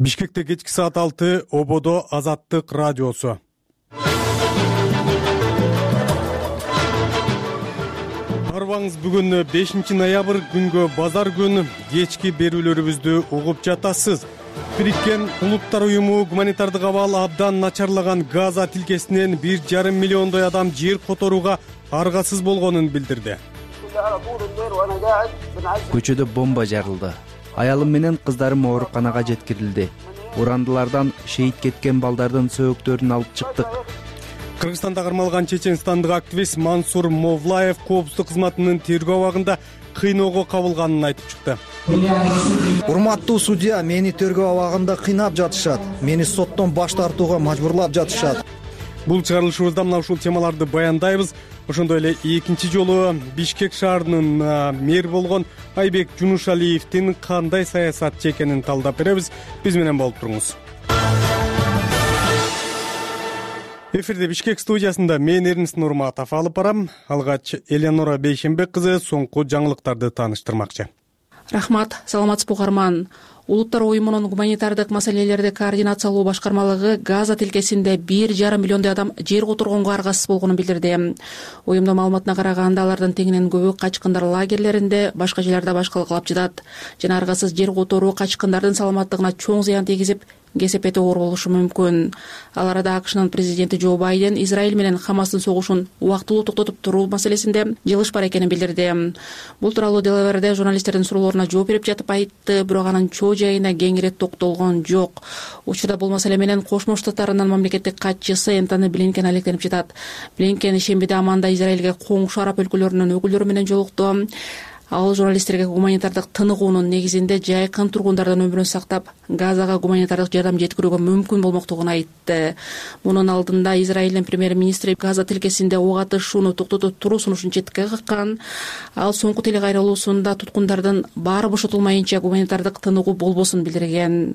Бишкекте кечки саат 6 ободо Азаттык радиосу. Арбаңыз бүгүн 5 ноябрь күнгө базар күн кечки берүүлөрүбүздү угуп жатасыз. Бириккен Улуттар уюму гуманитардык абал абдан начарлаган Газа тилкесинен 1,5 миллиондой адам жер которууга аргасыз болгонун билдирди. Көчөдө бомба жарылды. Аялым менен кыздарым ооруканага жеткирилди. Урандылардан шейит кеткен балдардын сөөктөрүн алып чыктык. Кыргызстанда кармалган чеченстандык активист Мансур Мовлаев коопсуздук кызматынын тергөө абагында кыйноого кабылганын айтып чыкты. Урматтуу судья, мени тергөө абагында кыйнап жатышат. Мени соттон баш тартууга мажбурлап жатышат. Бул чыгарылышыбызда мына ушул темаларды баяндайбыз. Ошондой эле экинчи жолу Бишкек шаарынын мэр болгон Айбек Жунушалиевдин кандай саясатчы экенин талдап беребиз. Биз менен болуп туруңуз. Эфирде Бишкек студиясында мен Эрнис Нурматов алып барам. Алгач Элеонора Бейшенбек кызы соңку жаңылыктарды тааныштырмакчы. Рахмат, саламатсызбы угарман. Улуттар уюмунун гуманитардык маселелерди координациялоо башкармалыгы Газа тилкесинде 1,5 миллиондой адам жер которгонго аргасыз болгонун билдирди. Уюмдун маалыматына караганда алардын теңинен көбү качкындар лагерлеринде, башка жерлерде башкалыклап жатат. Жана аргасыз жер которуу качкындардын саламаттыгына чоң зыян тийгизип, кесепети оор болушу мүмкүн. Ал арада АКШнын президенти Джо Байден Израиль менен Хамастын согушун убактылуу токтотуп туруу маселесинде жылыш бар экенин билдирди. Бул тууралуу Делаверде журналисттердин суроолоруна жооп берип жатып айтты, бирок анын чоо жайына кеңири токтолгон жок. Учурда бул маселе менен Кошмо Штаттарынын мамлекеттик катчысы Энтони Блинкен алектенип жатат. Блинкен ишембиде Аманда Израилге коңшу араб өлкөлөрүнүн өкүлдөрү менен жолукту. Ал журналисттерге гуманитардык тыныгуунун негизинде жайкын тургундардын өмүрүн сактап, Газага гуманитардык жардам жеткирүүгө мүмкүн болмоктугун айтты. Мунун алдында Израилдин премьер-министри Газа тилкесинде ок атышууну токтотуп туруу сунушун четке каккан. Ал соңку телекайрылуусунда туткундардын баары бошотулмайынча гуманитардык тыныгуу болбосун билдирген.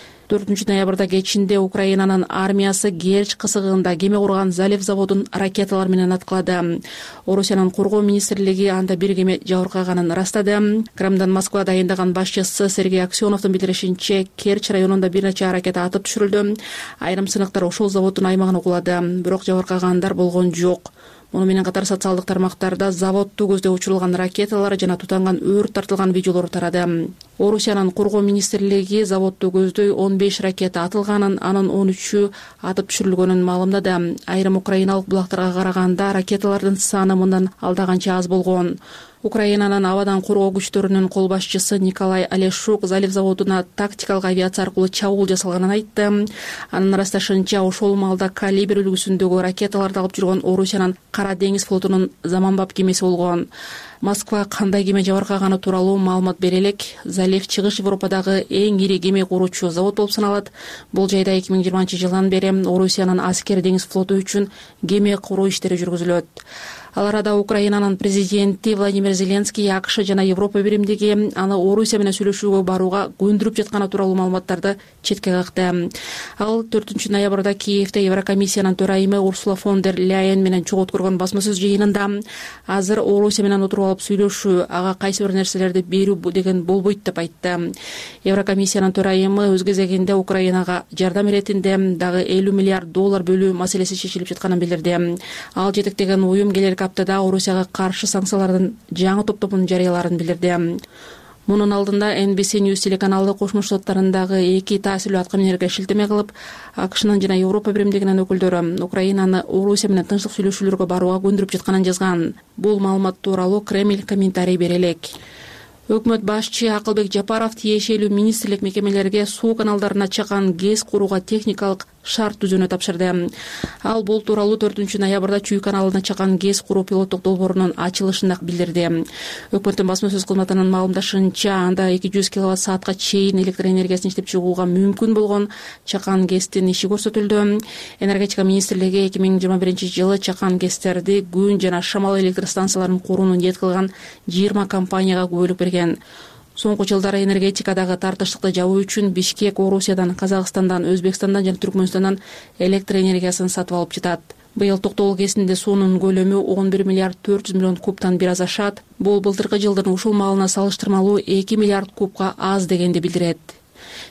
4 ноябрда кечинде Украинанын армиясы Керчь кысыгында кеме курган Залев заводун ракеталар менен аткылады. Орусиянын коргоо министрлиги анда бир кеме жабыркаганын ырастады. Кремлден Москва дайындаган башчысы Сергей Аксеновдун билдиришинче, Керчь районунда бир нече ракета атып түшүрүлдү. Айрым сыныктар ошол заводдун аймагын угулады, бирок жабыркагандар болгон жок. Муну менен катар социалдык тармактарда заводду көздөй учурулган ракеталар жана тутанган өрт тартылган видеолор тарады. Орусиянын коргоо министрлиги заводду көздөй 15 ракета атылганын, анын 13-ү атып түшүрүлгөнүн маалымдады. Айрым украиналык булактарга караганда ракеталардын саны мындан алдаганча аз болгон. Украинанын абадан коргоо күчтөрүнүн кол башчысы Николай Алешук Залев заводуна тактикалык авиация аркылуу чабуул жасалганын айтты. Анын ырасташынча, ошол маалда калибр үлгүсүндөгү ракеталарды алып жүргөн Орусиянын Кара деңиз флотунун заманбап кемеси болгон. Москва кандай кеме жабыркаганы тууралуу маалымат бере элек. Залев чыгыш Европадагы эң ири кеме куруучу завод болуп саналат. Бул жайда 2020-жылдан бери Орусиянын аскер деңиз флоту үчүн кеме куруу иштери жүргүзүлөт. Ал арада Украинанын президенти Владимир Зеленский АКШ жана Европа биримдиги аны Орусия менен сүйлөшүүгө барууга көндүрүп жатканы тууралуу маалыматтарды четке какты. Ал 4 ноябрда Киевде Еврокомиссиянын төрайымы Урсула фон дер Ляйен менен чогуу өткөргөн басма сөз жыйынында азыр Орусия менен отуруп алып сүйлөшүү, ага кайсы бир нерселерди берүү деген болбойт деп айтты. Еврокомиссиянын төрайымы өз кезегинде Украинага жардам иретинде дагы $50 миллиард бөлүү маселеси чечилип жатканын билдирди. Ал жетектеген уюм келер аптада Орусияга каршы санкциялардын жаңы топтомун жарыяларын билдирди. Мунун алдында NBC News телеканалы Кошмо Штаттарындагы 2 таасирлүү аткаминерге шилтеме кылып, АКШнын жана Европа биримдигинин өкүлдөрү Украинаны Орусия менен тынчтык сүйлөшүүлөргө барууга көндүрүп жатканын жазган. Бул маалымат тууралуу Кремль комментарий бере элек. Өкмөт башчы Акылбек Жапаров тиешелүү министрлик мекемелерге суу каналдарына чакан ГЭС курууга техникалык шарт түзүүнү тапшырды. Ал бул тууралуу 4 ноябрда Чүй каналына чакан ГЭС куруу пилоттук долбоорунун ачылышында билдирди. Өкмөттүн басма сөз кызматынын маалымдашынча, анда 200 киловатт-саатка чейин электр энергиясын иштеп чыгууга мүмкүн болгон чакан ГЭСтин иши көрсөтүлдү. Энергетика министрлиги 2021-жылы чакан ГЭСтерди күн жана шамал электр станцияларын курууну ниет кылган 20 компанияга күбөлүк берген. Соңку жылдары энергетикадагы тартыштыкты жабуу үчүн Бишкек Орусиядан, Казакстандан, Өзбекстандан жана Түркмөнстандан электр энергиясын сатып алып жатат. Быйыл Токтогул КЭСинде суунун көлөмү 11 миллиард 400 миллион кубтан бир аз ашат. Бул былтыркы жылдын ушул маалына салыштырмалуу 2 миллиард кубка аз дегенди билдирет.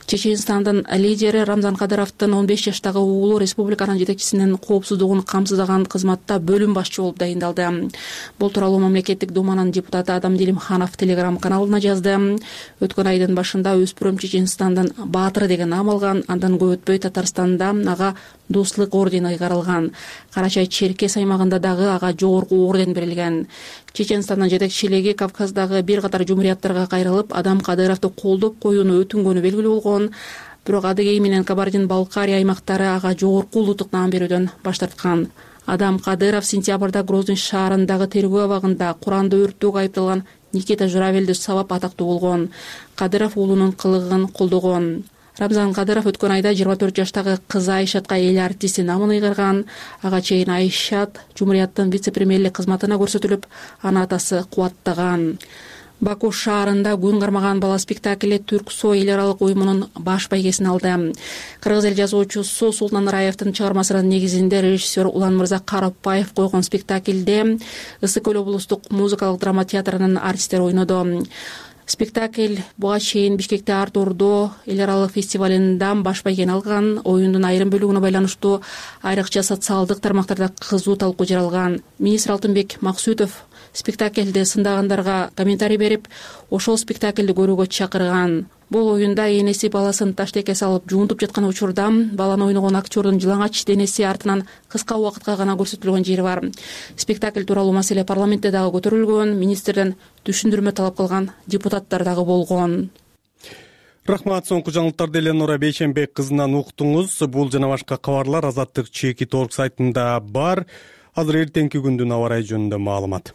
Чеченстандын лидери Рамзан Кадыровдун 15 жаштагы уулу республиканын жетекчисинин коопсуздугун камсыздаган кызматта бөлүм башчы болуп дайындалды. Бул тууралуу мамлекеттик думанын депутаты Адам Делимханов телеграм каналына жазды. Өткөн айдын башында өспүрүм Чеченстандын баатыры деген нам алган. Андан көп өтпөй Татарстанда ага достук ордени ыйгарылган. Карачай Черкес аймагында дагы ага жогорку орден берилген. Чеченстандын жетекчилиги Кавказдагы бир катар жумурияттарга кайрылып, Адам Кадыровду колдоп коюуну өтүнгөнү белгилүү болгон. Бирок Адыгей менен Кабардин-Балкария аймактары ага жогорку улуттук наам берүүдөн баш тарткан. Адам Кадыров сентябрда Грозный шаарындагы тергөө абагында Куранды өрттөөгө айыпталган Никита Журавелди сабап атактуу болгон. Кадыров уулунун кылыгын колдогон. Рамзан Кадыров өткөн айда 24 жаштагы кызы Айшатка эл артисти намын ыйгарган. Ага чейин Айшат жумурияттын вице-премьерлик кызматына көрсөтүлүп, анын атасы кубаттаган. Баку шаарында күн кармаган бала спектакли Түрксой эл аралык уюмунун баш байгесин алды. Кыргыз эл жазуучусу Султан Раевдин чыгармасынын негизинде режиссер Уланмырза Карапбаев койгон спектакльде Ысык Көл облустук музыкалык драма театрынын артисттери ойноду. Спектакль буга чейин Бишкекте Артурдо эл аралык фестивалында баш байгени алган. Оюндун айрым бөлүгүнө байланыштуу айрыкча социалдык тармактарда кызуу талкуу жаралган. Министр Алтынбек Максутов спектакльде сындагандарга комментарий берип, ошол спектакльди көрүүгө чакырган. Бул оюнда энеси баласын таштекке салып жуунтуп жаткан учурда баланы ойногон актёрдун жылаңач денеси артынан кыска убакытка гана көрсөтүлгөн жери бар. Спектакль тууралуу маселе парламентте дагы көтөрүлгөн. Министрден түшүндүрмө талап кылган депутаттар дагы болгон. Рахмат, соңку жаңылыктарды Эленора Бейшенбек кызынан уктуңуз. Бул жана башка кабарлар Азаттык ЧК.org сайтында бар. Азыр эртеңки күндүн аба ырайы жөнүндө маалымат.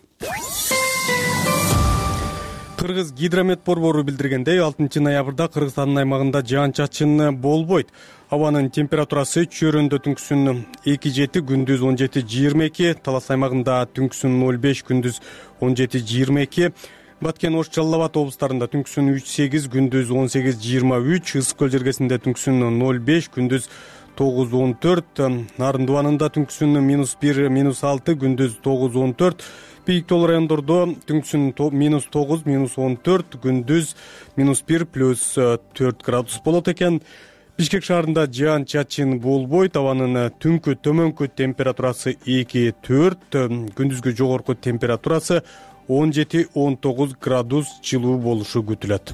Кыргыз гидромет борбору билдиргендей, 6 ноябрда Кыргызстандын аймагында жаан-чачын болбойт. Абанын температурасы чөйрөндө түнкүсүн 2-7, күндүз 17-22, Талас аймагында түнкүсүн 0-5, күндүз 17-22, Баткен, Ош, Жалал Абад облустарында түнкүсүн 3-8, күндүз 18-23, Ысык Көл жергесинде түнкүсүн 0-5, күндүз 9-14, Нарын дубанында түнкүсүн -1, -6, күндүз 9-14, Бийик тоолуу райондордо түнкүсүн -9, -14, күндүз -1 +4 градус болот экен. Бишкек шаарында жаан-чачын болбойт. Абанын түнкү төмөнкү температурасы 2-4, күндүзгү жогорку температурасы 17-19 градус жылуу болушу күтүлөт.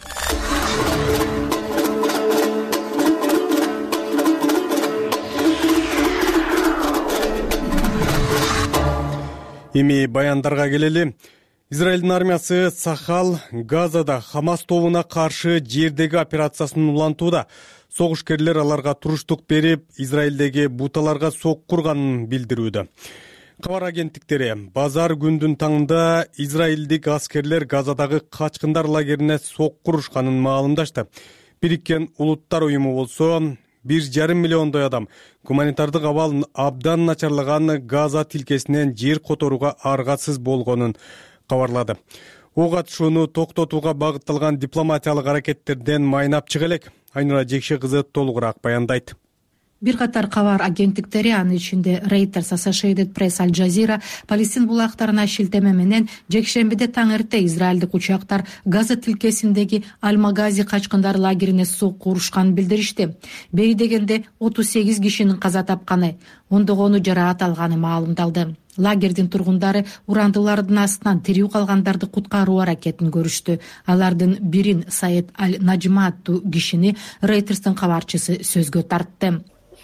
Эми баяндарга келели. Израилдин армиясы Сахал, Газада Хамас тобуна каршы жердеги операциясын улантууда. Согушкерлер аларга туруштук берип, Израилдеги буталарга соккурганын билдирүүдө. Кабар агенттиктери базар күндүн таңында израилдик аскерлер Газадагы качкындар лагерине соккурушканын маалымдашты. Бириккен Улуттар уюму болсо 1,5 миллиондой адам гуманитардык абал абдан начарлаган Газа тилкесинен жер которууга аргасыз болгонун кабарлады. Ок атышууну токтотууга багытталган дипломатиялык аракеттерден майнап чыга элек. Айнура Жекше кызы толугураак баяндайт. Бир катар кабар агенттиктери, анын ичинде Reuters, Associated Press, Al Jazeera, Палестин булактарына шилтеме менен жекшембиде таң эрте израилдик учактар Газа тилкесиндеги Аль-Магази качкындар лагерине сокку урушканын билдиришти. Бери дегенде 38 кишинин каза тапканы, ондогону жараат алганы маалымдалды. Лагердин тургундары урандылардын астынан тирүү калгандарды куткаруу аракетин көрүштү. Алардын бирин, Саид Аль-Наджма аттуу кишини Reuters'тын кабарчысы сөзгө тартты.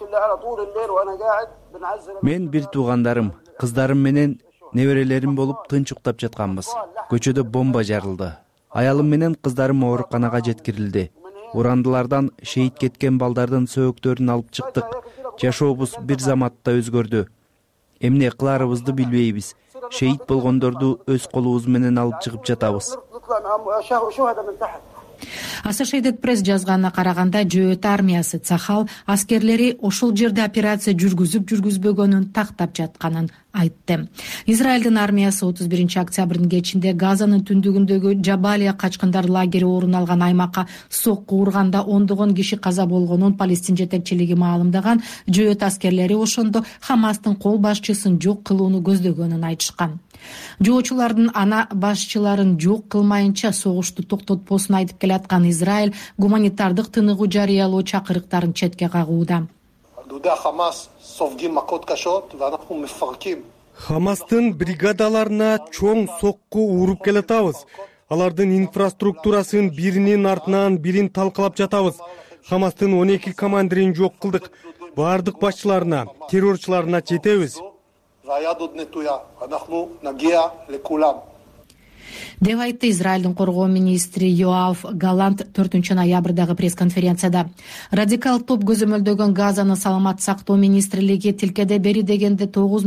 Мен бир туугандарым, кыздарым менен неберелерим болуп тынч уктап жатканбыз. Көчөдө бомба жарылды. Аялым менен кыздарым ооруканага жеткирилди. Урандылардан шейит кеткен балдардын сөөктөрүн алып чыктык. Жашообуз бир заматта өзгөрдү. Эмне кыларыбызды билбейбиз. Шейит болгондорду өз колубуз менен алып чыгып жатабыз. Associated Press жазганына караганда, Жөөт армиясы Цахал аскерлери ошол жерде операция жүргүзүп-жүргүзбөгөнүн тактап жатканын айтты. Израилдин армиясы 31 октябрдын кечинде Газанын түндүгүндөгү Жабалия качкындар лагери орун алган аймакка сокку урганда ондогон киши каза болгонун Палестин жетекчилиги маалымдаган. Жөөт аскерлери ошондо Хамастын кол башчысын жок кылууну көздөгөнүн айтышкан. Жоочулардын ана башчыларын жок кылмайынча согушту токтотпосун айтып келаткан Израиль гуманитардык тыныгуу жарыялоо чакырыктарын четке кагууда. Хамастын бригадаларына чоң сокку уруп келатабыз. Алардын инфраструктурасын биринин артынан бирин талкалап жатабыз. Хамастын 12 командирин жок кылдык. Бардык башчыларына, террорчуларына жетебиз деп айтты Израилдин коргоо министри Йоав Галант 4-ноябрдагы пресс-конференцияда. Радикал топ көзөмөлдөгөн Газаны саламат сактоо министрлиги тилкеде бери дегенде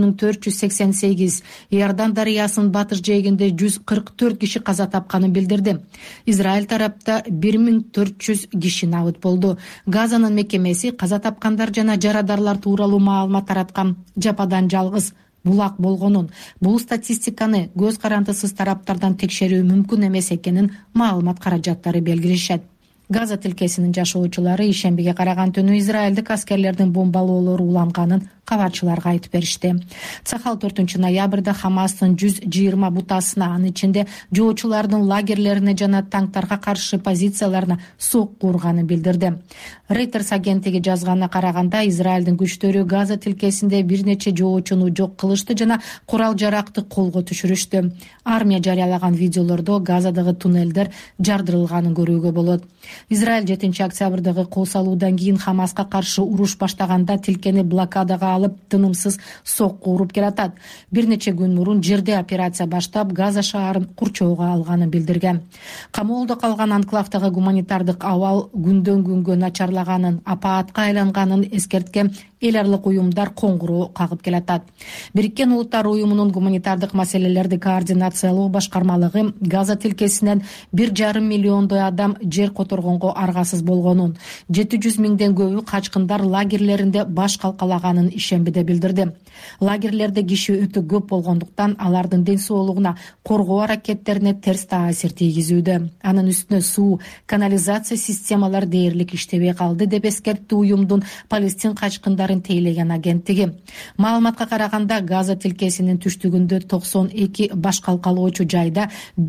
9488, Иордан дарыясынын батыш жээгинде 144 киши каза тапканын билдирди. Израиль тарапта 1400 киши набыт болду. Газанын мекемеси каза тапкандар жана жарадарлар тууралуу маалымат тараткан жападан жалгыз булак болгонун, бул статистиканы көз карандысыз тараптардан текшерүү мүмкүн эмес экенин маалымат каражаттары белгилешет. Газа тилкесинин жашоочулары ишембиге караган түнү израилдик аскерлердин бомбалоолору уланганын кабарчыларга айтып беришти. Цахал 4-ноябрда Хамастын 120 бутасына, анын ичинде жоочулардын лагерлерине жана танктарга каршы позицияларына сокку урганын билдирди. Reuters агенттиги жазганына караганда, Израилдин күчтөрү Газа тилкесинде бир нече жоочуну жок кылышты жана курал жаракты колго түшүрүштү. Армия жарыялаган видеолордо Газадагы туннелдер жардырылганын көрүүгө болот. Израиль 7-октябрдагы кол салуудан кийин Хамаска каршы уруш баштаганда тилкени блокадага алып тынымсыз сокку уруп келатат. Бир нече күн мурун жерде операция баштап Газа шаарын курчоого алганын билдирген. Камоолдо калган анклавдагы гуманитардык абал күндөн күнгө начарлаганын, апаатка айланганын эскерткен эл аралык уюмдар коңгуроо кагып келатат. Бириккен Улуттар уюмунун гуманитардык маселелерди координациялоо башкармалыгы Газа тилкесинен 1,5 миллиондой адам жер которгонго аргасыз болгонун, 700 миңден көбү качкындар лагерлеринде баш калкалаганын ишембиде билдирди. Лагерлерде киши өтө көп болгондуктан алардын ден соолугуна, коргоо аракеттерине терс таасир тийгизүүдө. Анын үстүнө суу, канализация системалары дээрлик иштебей калды деп эскертти уюмдун Палестин качкындарын тейлеген агенттиги. Маалыматка караганда, Газа тилкесинин түштүгүндө 92 баш калкалоочу жайда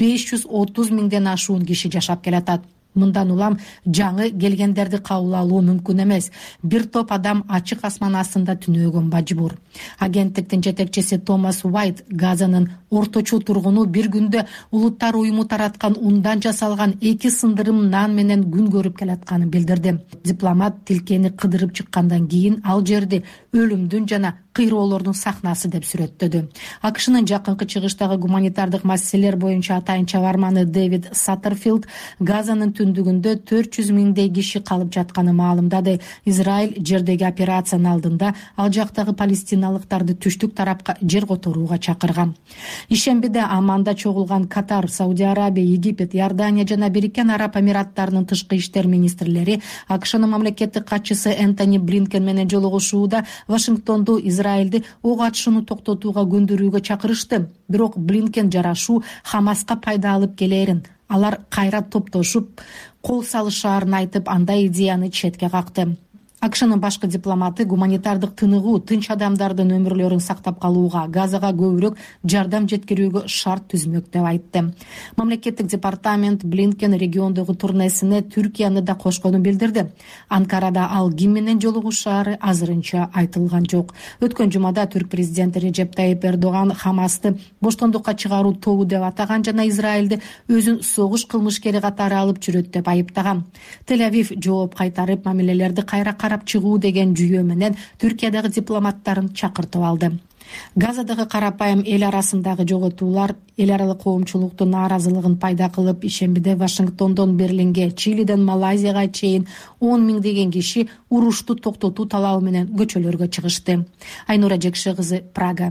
530 миңден ашуун киши жашап келатат. Мындан улам жаңы келгендерди кабыл алуу мүмкүн эмес. Бир топ адам ачык асман астында түнөөгө мажбур. Агенттиктин жетекчиси Томас Уайт Газанын орточо тургуну бир күндө Улуттар уюму тараткан ундан жасалган 2 сындырым нан менен күн көрүп келатканын билдирди. Дипломат тилкени кыдырып чыккандан кийин ал жерди өлүмдүн жана кыйроолордун сахнасы деп сүрөттөдү. АКШнын жакынкы чыгыштагы гуманитардык маселелер боюнча атайын чабарманы Дэвид Саттерфилд Газанын түндүгүндө 400 миңдей киши калып жатканын маалымдады. Израиль жердеги операциянын алдында ал жактагы палестиналыктарды түштүк тарапка жер которууга чакырган. Ишембиде Амманда чогулган Катар, Сауди Арабия, Египет, Иордания жана Бириккен Араб Эмираттарынын тышкы иштер министрлери АКШнын мамлекеттик катчысы Энтони Блинкен менен жолугушууда Вашингтонду Израилди ок атышууну токтотууга көндүрүүгө чакырышты. Бирок Блинкен жарашуу Хамаска пайда алып келерин, алар кайра топтошуп кол салышаарын айтып, андай идеяны четке какты. АКШнын башкы дипломаты гуманитардык тыныгуу, тынч адамдардын өмүрлөрүн сактап калууга, Газага көбүрөөк жардам жеткирүүгө шарт түзмөк деп айтты. Мамлекеттик департамент Блинкен региондогу турнесине Түркияны да кошконун билдирди. Анкарада ал ким менен жолугушаары азырынча айтылган жок. Өткөн жумада түрк президенти Режеп Тайип Эрдоган Хамасты боштондукка чыгаруу тобу деп атаган жана Израилди өзүн согуш кылмышкери катары алып жүрөт деп айыптаган. Тель-Авив жооп кайтарып, мамилелерди кайра чыгуу деген жүйө менен Түркиядагы дипломаттарын чакыртып алды. Газадагы карапайым эл арасындагы жоготуулар эл аралык коомчулуктун нааразылыгын пайда кылып, ишембиде Вашингтондон Берлинге, Чилиден Малайзияга чейин 10 миңдеген киши урушту токтотуу талабы менен көчөлөргө чыгышты. Айнура Жекше кызы, Прага.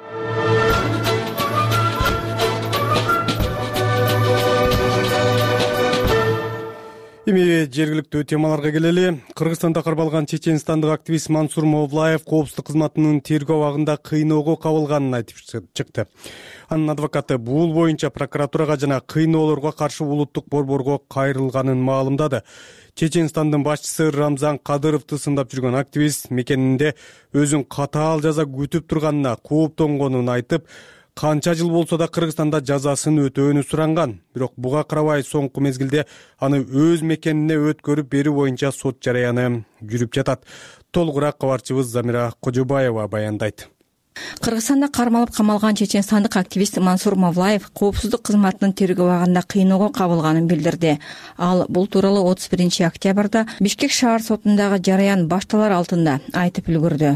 Эми жергиликтүү темаларга келели. Кыргызстанда кармалган чеченстандык активист Мансур Мовлаев коопсуздук кызматынын тергөө абагында кыйноого кабылганын айтып чыкты. Анын адвокаты бул боюнча прокуратурага жана кыйноолорго каршы улуттук борборго кайрылганын маалымдады. Чеченстандын башчысы Рамзан Кадыровду сындап жүргөн активист мекенинде өзүн катаал жаза күтүп турганына кооптонгонун айтып, канча жыл болсо да Кыргызстанда жазасын өтөөнү суранган. Бирок буга карабай соңку мезгилде аны өз мекенине өткөрүп берүү боюнча сот жараяны жүрүп жатат. Толугураак кабарчыбыз Замира Кожобаева баяндайт. Кыргызстанда кармалып камалган чеченстандык активист Мансур Мавлаев коопсуздук кызматынын тергөө абагында кыйноого кабылганын билдирди. Ал бул тууралуу 31 октябрда Бишкек шаар сотундагы жараян башталар алдында айтып үлгүрдү.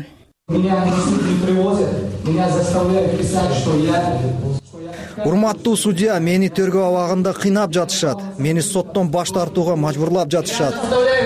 Урматтуу судья, мени тергөө абагында кыйнап жатышат. Мени соттон баш тартууга мажбурлап жатышат.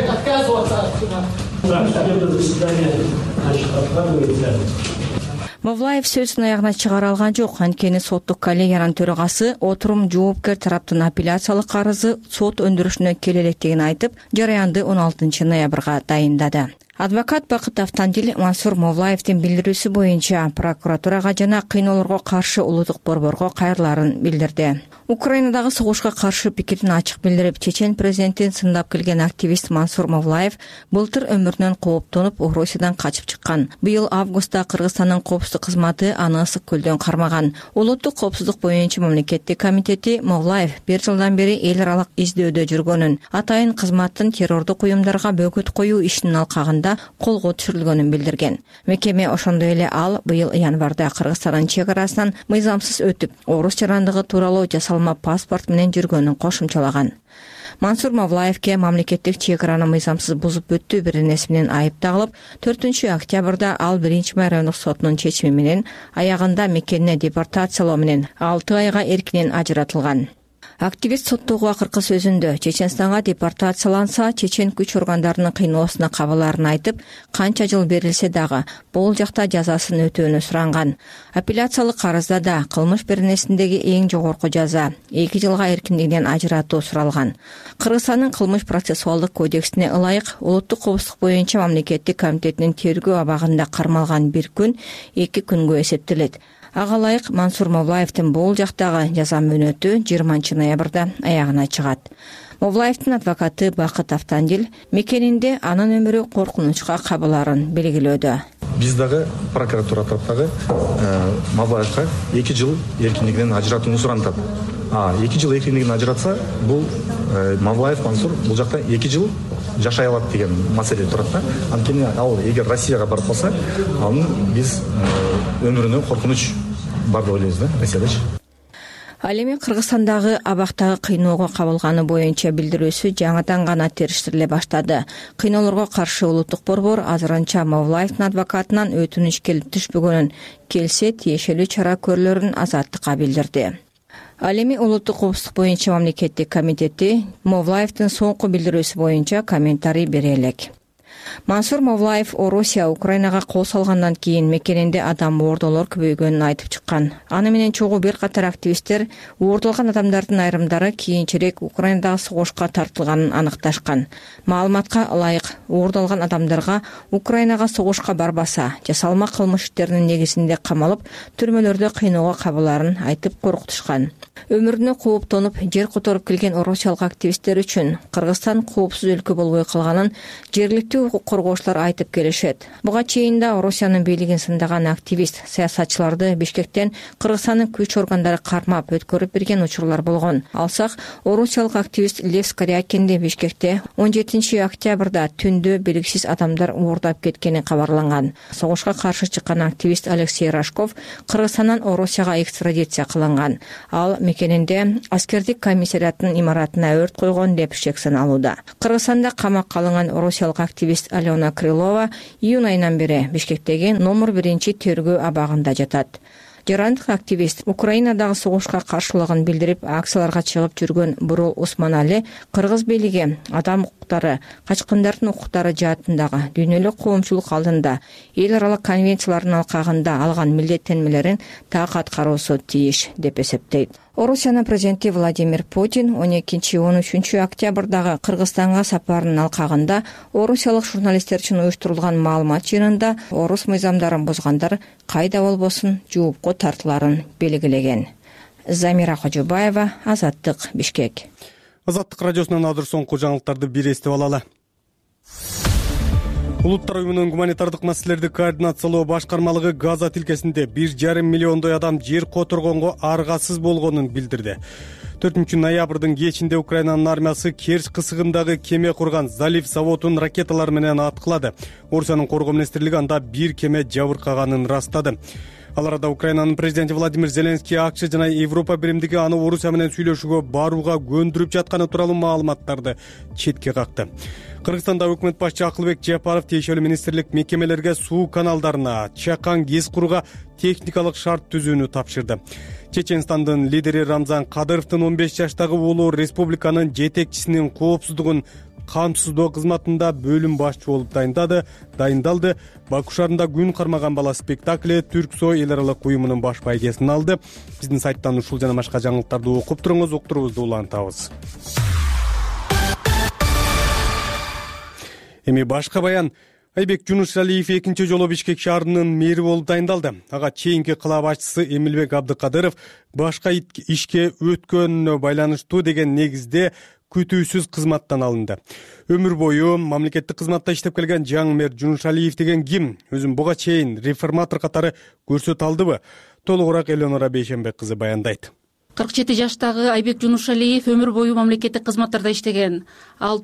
Мавлаев сөзүн аягына чыгара алган жок. Анткени соттук коллегиянын төрагасы отурум жоопкер тараптын апелляциялык арызы сот өндүрүшүнө келе электигин айтып, жараянды 16 ноябрга дайындады. Адвокат Бакыт Автандил Мансур Мавлаевдин билдирүүсү боюнча прокуратурага жана кыйноолорго каршы улуттук борборго кайрыларын билдирди. Украинадагы согушка каршы пикирин ачык билдирип, чечен президентин сындап келген активист Мансур Мавлаев былтыр өмүрүнөн кооптонуп, Орусиядан качып чыккан. Быйыл августта Кыргызстандын коопсуздук кызматы аны ысык көлдөн кармаган. Улуттук коопсуздук боюнча мамлекеттик комитети Мавлаев 1 жылдан бери эл аралык издөөдө жүргөнүн, атайын кызматтын террордук уюмдарга бөгөт коюу ишинин алкагында колго түшүрүлгөнүн билдирген. Мекеме ошондой эле ал быйыл январда Кыргызстандын чек арасынан мыйзамсыз өтүп, орус жарандыгы тууралуу жасалма паспорт менен жүргөнүн кошумчалаган. Мансур Мавлаевке мамлекеттик чек араны мыйзамсыз бузуп өттүү беренеси менен айып тагылып, 4 октябрда ал 1 райондук сотунун чечими менен аягында мекенине депортациялоо менен 6 айга эркинен ажыратылган. Активист соттогу акыркы сөзүндө Чеченстанга депортацияланса, чечен күч органдарынын кыйноосуна кабыларын айтып, канча жыл берилсе дагы бул жакта жазасын өтөөнү суранган. Апелляциялык арызда да кылмыш беренесиндеги эң жогорку жаза 2 жылга эркиндигинен ажыратуу суралган. Кыргызстандын кылмыш процессуалдык кодексине ылайык улуттук коопсуздук боюнча мамлекеттик комитетинин тергөө абагында кармалган 1 күн 2 күнгө эсептелет. Ага ылайык Мансур Мавлаевдин бул жактагы жаза мөөнөтү 20 ноябрда аягына чыгат. Мавлаевдин адвокаты Бакыт Автандил мекенинде анын өмүрү коркунучка кабыларын белгилөөдө. Биз дагы прокуратура тараптагы Мавлаевга 2 жыл эркиндигинен ажыратууну сурантат. 2 жыл эркиндигинен ажыратса, бул Мавлаев Мансур бул жакта 2 жыл жашай алат деген маселе турат да. Анткени ал эгер Россияга барып калса, анын биз өмүрүнө коркунуч бар деп ойлойбуз да, Россиядачы. Ал эми Кыргызстандагы абактагы кыйноого кабылганы боюнча билдирүүсү жаңыдан гана териштириле баштады. Кыйноолорго каршы улуттук борбор азырынча Мавлаевдин адвокатынан өтүнүч келип түшпөгөнүн, келсе тиешелүү чара көрүлөрүн азаттыкка билдирди. Ал эми улуттук коопсуздук боюнча мамлекеттик комитети Мавлаевдин соңку билдирүүсү боюнча комментарий бере элек. Мансур Мавлаев Орусия Украинага кол салгандан кийин мекенинде адам оордолор көбөйгөнүн айтып чыккан. Аны менен чогуу бир катар активисттер оордолгон адамдардын айрымдары кийинчерээк Украинадагы согушка тартылганын аныкташкан. Маалыматка ылайык, оордолгон адамдарга Украинага согушка барбаса, жасалма кылмыш иштеринин негизинде камалып, түрмөлөрдө кыйноого кабыларын айтып коркутушкан. Өмүрүнө кооптонуп, жер которуп келген орусиялык активисттер үчүн Кыргызстан коопсуз өлкө болбой калганын жергиликтүү укук коргоочулар айтып келишет. Буга чейин да Орусиянын бийлигин сындаган активист саясатчыларды Бишкектен Кыргызстандын күч органдары кармап өткөрүп берген учурлар болгон. Алсак, орусиялык активист Лев Скорякинди Бишкекте 17 октябрда түндө белгисиз адамдар уурдап кеткени кабарланган. Согушка каршы чыккан активист Алексей Рожков Кыргызстандан Орусияга экстрадиция кылынган. Ал мекенинде аскердик комиссариаттын имаратына өрт койгон деп шек саналууда. Кыргызстанда камакка алынган орусиялык активист Алена Крылова июнь айынан бери Бишкектеги номер 1 тергөө абагында жатат. Жарандык активист Украинадагы согушка каршылыгын билдирип, акцияларга чыгып жүргөн Бурул Усманали кыргыз бийлиги адам укуктары, качкындардын укуктары жаатындагы дүйнөлүк коомчулук алдында эл аралык конвенциялардын алкагында алган милдеттенмелерин так аткаруусу тийиш деп эсептейт. Орусиянын президенти Владимир Путин 12-13 октябрдагы Кыргызстанга сапарынын алкагында орусиялык журналисттер үчүн уюштурулган маалымат жыйынында орус мыйзамдарын бузгандар кайда болбосун жоопко тартыларын белгилеген. Замира Кожобаева, Азаттык, Бишкек. Азаттык радиосунан азыр соңку жаңылыктарды бир эстеп алалы. Улуттар уюмунун гуманитардык маселелерди координациялоо башкармалыгы Газа тилкесинде 1,5 миллиондой адам жер которгонго аргасыз болгонун билдирди. 4-ноябрдын кечинде Украинанын армиясы Керчь кысыгындагы кеме курган залив заводун ракеталар менен аткылады. Орусиянын коргоо министрлиги анда бир кеме жабыркаганын ырастады. Ал арада Украинанын президенти Владимир Зеленский АКШ жана Европа биримдиги аны Орусия менен сүйлөшүүгө барууга көндүрүп жатканы тууралуу маалыматтарды четке какты. Кыргызстанда өкмөт башчы Акылбек Жапаров тиешелүү министрлик мекемелерге суу каналдарына чакан кез курууга техникалык шарт түзүүнү тапшырды. Чеченстандын лидери Рамзан Кадыровдун 15 жаштагы уулу республиканын жетекчисинин коопсуздугун камсыздоо кызматында бөлүм башчы болуп дайындалды. Баку шаарында күн кармаган бала спектакли Түрксой эл аралык уюмунун баш байгесин алды. Биздин сайттан ушул жана башка жаңылыктарды окуп туруңуз, уктурубузду улантабыз. Эми башка баян. Айбек Жунушалиев экинчи жолу Бишкек шаарынын мэри болуп дайындалды. Ага чейинки кыла башчысы Эмилбек Абдыкадыров башка ишке өткөнүнө байланыштуу деген негизде күтүүсүз кызматтан алынды. Өмүр бою мамлекеттик кызматта иштеп келген жаңы мэр Жунушалиев деген ким? Өзүн буга чейин реформатор катары көрсөтө алдыбы? Толугураак Элеонора Бейшенбек кызы баяндайт. 47 жаштагы Айбек Жунушалиев өмүр бою мамлекеттик кызматтарда иштеген. Ал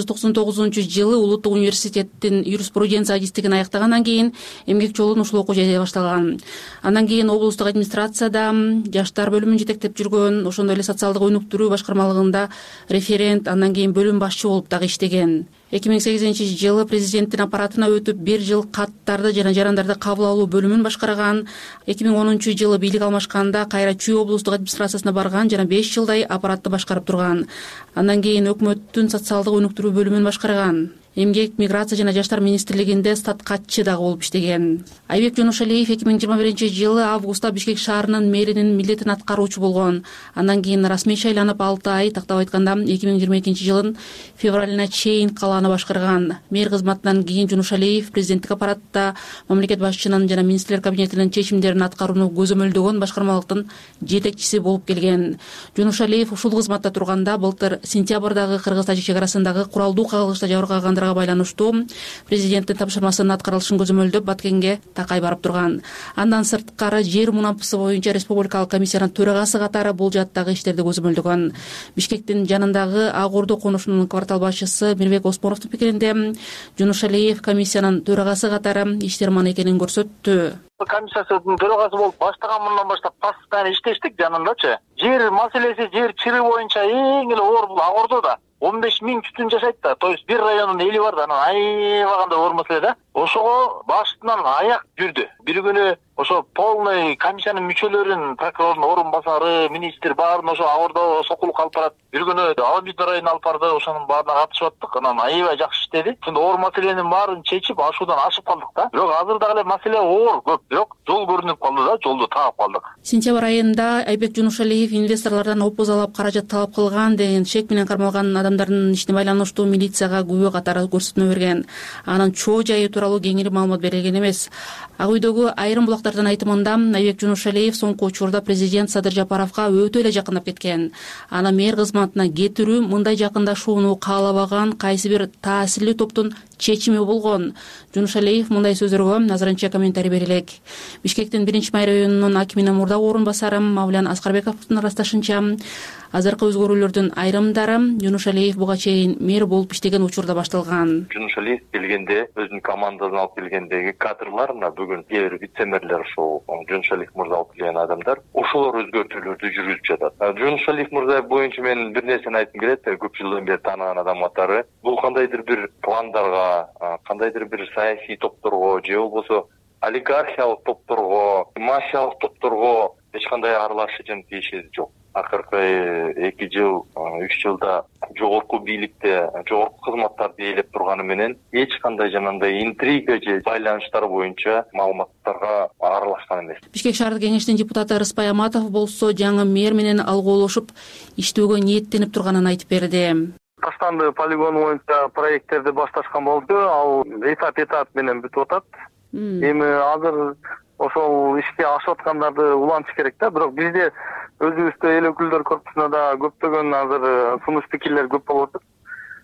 1999-жылы Улуттук университеттин юриспруденция адистигин аяктагандан кийин эмгек жолун ушул окуу жайда башталган. Андан кийин облустук администрацияда жаштар бөлүмүн жетектеп жүргөн, ошондой эле социалдык өнүктүрүү башкармалыгында референт, андан кийин бөлүм башчы болуп дагы иштеген. 2008-жылы президенттин аппаратына өтүп 1 жыл каттарды жана жарандарды кабыл алуу бөлүмүн башкарган. 2010-жылы бийлик алмашканда кайра Чүй облустук администрациясына барган жана 5 жылдай аппаратты башкарып турган. Андан кийин өкмөттүн социалдык өнүктүрүү бөлүмүн башкарган. Эмгек, миграция жана жаштар министрлигинде статкатчы дагы болуп иштеген. Айбек Жунушалиев 2021-жылы августта Бишкек шаарынын мэринин милдетин аткаруучу болгон. Андан кийин расмий шайланып 6 ай, тактап айтканда 2022-жылдын февралына чейин калааны башкарган. Мэр кызматынан кийин Жунушалиев президенттик аппаратта мамлекет башчынын жана министрлер кабинетинин чечимдерин аткарууну көзөмөлдөгөн башкармалыктын жетекчиси болуп келген. Жунушалиев ушул кызматта турганда былтыр сентябрдагы Кыргыз-Тажик чек арасындагы куралдуу кагылышта жабыркагандар байланыштуу президенттин тапшырмасынын аткарылышын көзөмөлдөп Баткенге такай барып турган. Андан сырткары жер мунапысы боюнча республикалык комиссиянын төрагасы катары бул жаттагы иштерди көзөмөлдөгөн. Бишкектин жанындагы Ак Ордо конушунун квартал башчысы Мирбек Оспоновдун пикиринде Жунушалиев комиссиянын төрагасы катары иштерман экенин көрсөттү. Комиссиянын төрагасы болуп баштагандан баштап постоянно иштештик жанындачы. Жер маселеси, жер чыры боюнча эң эле оор бул Ак Ордодо 15 000 түтүн жашайт да. То есть бир районунун эли бар да, анан аябаганда оор маселе да. Ошого баштынан аяк жүрдү. Бир күнү ошо полный комиссиянын мүчөлөрүн, прокурордун орун басары, министр баарын ошо Ак Ордо сокулук алып барат. Бир күнү Алабида районуна алып барды, ошонун баарына катышып аттык. Анан аябай жакшы иштеди. Ошондо оор маселенин баарын чечип, ашуудан ашып калдык да. Бирок азыр дагы эле маселе оор көп. Бирок жол көрүнүп калды да, жолду таап калдык. Сентябрь айында Айбек Жунушалиев инвесторлордон опузалап каражат талап кылган деген шек менен кармалган адамдардын ишине байланыштуу милицияга күбө катары көрсөтмө берген. Анын чоо жайы тууралуу кеңири маалымат берилген эмес. Ак үйдөгү айрым булактардын айтымында Айбек Жунушалиев соңку учурда президент Садыр Жапаровго өтө эле жакындап кеткен. Аны мэр кызматына кетирүү мындай жакындашууну каалабаган кайсы бир таасирлүү топтун чечими болгон. Жунушалиев мындай сөздөргө азырынча комментарий берилек. Бишкектин 1-Май районунун акиминин мурдагы орун басары Мавлян Аскарбековдун ырасташынча, азыркы өзгөрүүлөрдүн айрымдары Жунушалиев буга чейин мэр болуп иштеген учурда башталган. Жунушалиев келгенде өзүнүн командасын алып келгендеги кадрлар мына бүгүн кээ бир вице-мэрлер ушул Жунушалиев мырза алып келген адамдар ошолор өзгөртүүлөрдү жүргүзүп жатат. Жунушалиев мырза боюнча мен бир нерсени айткым келет, көп жылдан бери тааныган адам катары. Бул кандайдыр бир пландарга, кандайдыр бир саясий топторго же болбосо олигархиялык топторго, мафиялык топторго эч кандай аралашуу тиешеси жок. Акыркы 2 жыл, 3 жылда жогорку бийликте, жогорку кызматтарды ээлеп турганы менен эч кандай жанагындай интрига же байланыштар боюнча маалыматтарга аралашкан эмес. Бишкек шаардык кеңештин депутаты Рыспай Аматов болсо жаңы мэр менен алгоолошуп иштөөгө ниеттенип турганын айтып берди. Таштанды полигону боюнча проекттерди башташкан болду. Ал этап менен бүтүп атат. Эми азыр ошол ишке ашып аткандарды улантыш керек да. Бирок бизде өзүбүздө эл өкүлдөр корпусуна да көптөгөн азыр сунуш пикирлер көп болуп атат.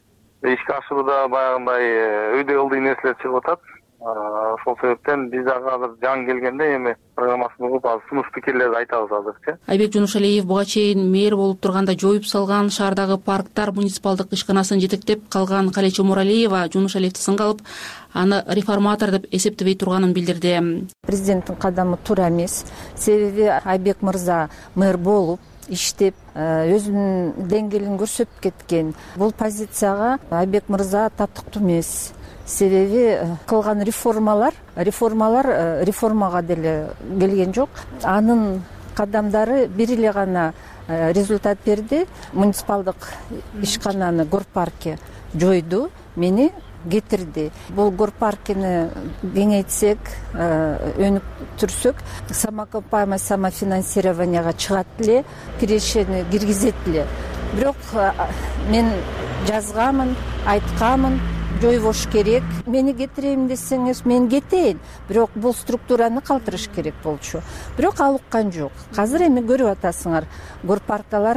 ишке ашырууда баягындай өйдө ылдый нерселер чыгып атат. Ошол себептен биз дагы азыр жаңы келгенде эми программасын угуп азыр сунуш пикирлерди айтабыз азырчы. Айбек Жунушалиев буга чейин мэр болуп турганда жоюп салган шаардагы парктар муниципалдык ишканасын жетектеп калган Калечи Муралиева Жунушалиевди сынга алып, аны реформатор деп эсептебей турганын билдирди. Президенттин кадамы туура эмес. Себеби Айбек мырза мэр болуп иштеп, өзүнүн деңгээлин көрсөтүп кеткен. Бул позицияга Айбек мырза татыктуу эмес. Себеби кылган реформалар реформага деле келген жок. Анын кадамдары бир эле гана результат берди. Муниципалдык ишкананы горпаркке жойду, мени кетирди. Бул горпаркини кеңейтсек, өнүктүрсөк, самокопаемый самофинансированияга чыгат эле, кирешени киргизет эле. Бирок мен жазгамын, айткамын, жойбош керек. Мени кетирейин десеңиз, мен кетейин. Бирок бул структураны калтырыш керек болчу. Бирок ал уккан жок. Азыр эми көрүп атасыңар, горпарктар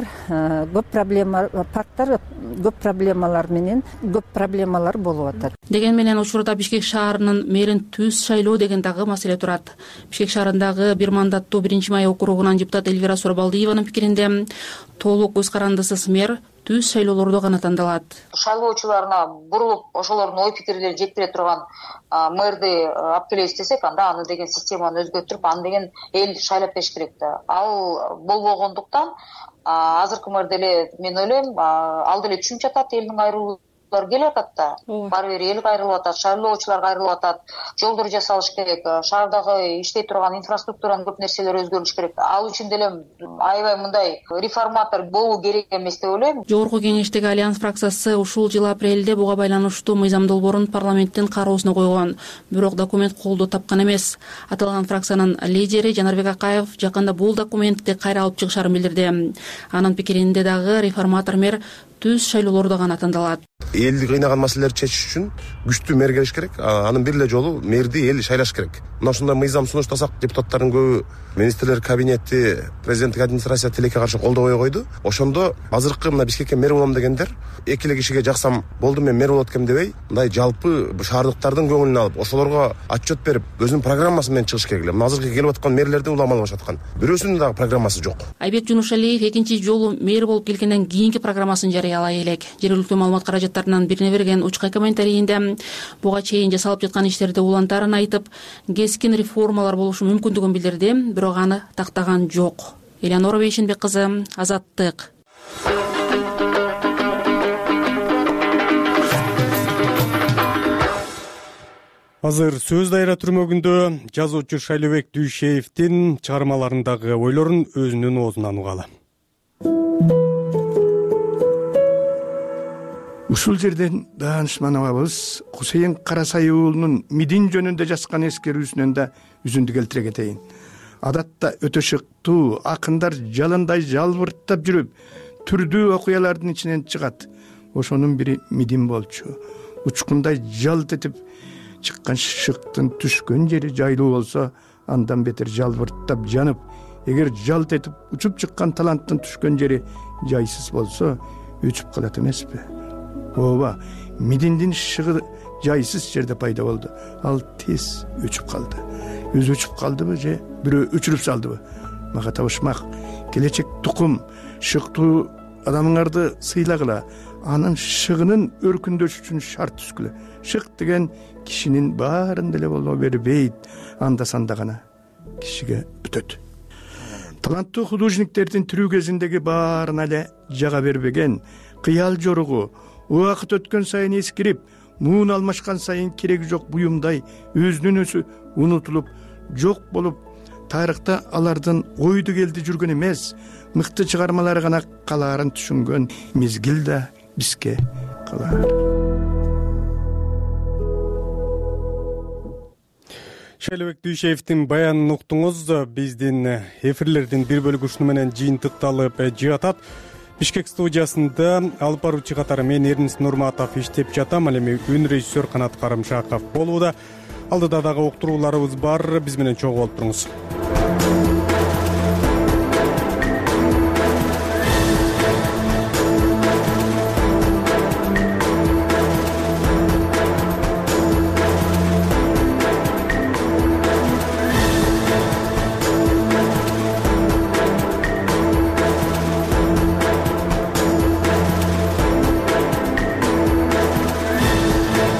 көп проблемалар менен көп проблемалар болуп атат. Деген менен учурда Бишкек шаарынын мэрин түз шайлоо деген дагы маселе турат. Бишкек шаарындагы бир мандаттуу 1-май округунан депутат Эльвира Сурабалдиеванын пикиринде толук көз карандысыз мэр түз шайлоолордо гана тандалат. Шайлоочуларына бурулуп, ошолордун ой пикирлерин жеткире турган мэрди алып келебиз десек, анда аны деген системаны өзгөртүп, аны деген эл шайлап бериш керек да. Ал болбогондуктан азыркы мэр деле мен ойлойм, ал деле түшүнүп жатат, элдин кайрылуулар келип атат да. Баары бир эл кайрылып атат, шайлоочулар кайрылып атат. Жолдор жасалыш керек, шаардагы иштей турган инфраструктуранын көп нерселери өзгөрүш керек. Ал үчүн деле аябай мындай реформатор болуу керек эмес деп ойлойм. Жогорку кеңештеги Альянс фракциясы ушул жыл апрелде буга байланыштуу мыйзам долбоорун парламенттин кароосуна койгон. Бирок документ колдоо тапкан эмес. Аталган фракциянын лидери Жанарбек Акаев жакында бул документти кайра алып чыгышарын билдирди. Анын пикиринде дагы реформатор мэр түз шайлоолордо гана тандалат. Элди кыйнаган маселелерди чечиш үчүн күчтүү мэр келиш керек. Анын бир эле жолу мэрди эл шайлаш керек. Мына ушундай мыйзам сунуштасак, депутаттардын көбү министрлер кабинети, президенттик администрация тилекке каршы колдобой койду. Ошондо азыркы мына Бишкекке мэр болом дегендер эки эле кишиге жаксам болду, мен мэр болот экем дебей, мындай жалпы шаардыктардын көңүлүн алып, ошолорго отчет берип, өзүнүн программасы менен чыгыш керек эле. Мына азыркы келип аткан мэрлерди уламалап жаткан. Бирөөсүнүн дагы программасы жок. Айбек Жунушалиев экинчи жолу мэр болуп келгенден кийинки программасын жарыялай элек. Жергиликтүү маалымат каражаттарынан бирине берген учка комментарийинде буга чейин жасалып жаткан иштерди улантарын айтып, кескин реформалар болушу мүмкүндүгүн билдирди, бирок аны тактаган жок. Элеонора Бейшенбек кызы, Азаттык. Азыр сөз дайра түрмөгүндө жазуучу Шайлообек Дүйшеевдин чыгармаларындагы ойлорун өзүнүн оозунан угалы. Ушул жерден даанышман абабыз Кусейин Карасай уулунун мидин жөнүндө жазган эскерүүсүнөн да үзүндү келтире кетейин. Адатта өтө шыктуу акындар жалындай жалбырттап жүрүп, түрдүү окуялардын ичинен чыгат. Ошонун бири мидин болчу. Учкундай жалт этип чыккан шыктын түшкөн жери жайлуу болсо, андан бетер жалбырттап жанып, эгер жалт этип учуп чыккан таланттын түшкөн жери жайсыз болсо, өчүп калат эмеспи? Ооба, мидиндин шыгы жайсыз жерде пайда болду. Ал тез өчүп калды. Өзү өчүп калдыбы же бирөө өчүрүп салдыбы? Мага табышмак. Келечек тукум шыктуу адамыңарды сыйлагыла. Анын шыгынын өркүндөш үчүн шарт түзгүлө. Шык деген кишинин баарын деле боло бербейт. Анда санда гана кишиге бүтөт. Таланттуу художниктердин тирүү кезиндеги баарына эле жага бербеген кыял жоругу убакыт өткөн сайын эскирип, муун алмашкан сайын кереги жок буюмдай өзүнүн өзү унутулуп, жок болуп, тарыхта алардын ойду келди жүргөн эмес, мыкты чыгармалары гана калаарын түшүнгөн мезгил да бизге калар. Шайлообек Дүйшеевдин баянын уктуңуз. Биздин эфирлердин бир бөлүгү ушуну менен жыйынтыкталып жыатат. Бишкек студиясында алып баруучу катары мен Эрнис Нурматов иштеп жатам. Ал эми үн режиссер Канат Карымшаков болууда. Алдыда дагы уктурууларыбыз бар. Биз менен чогуу болуп туруңуз.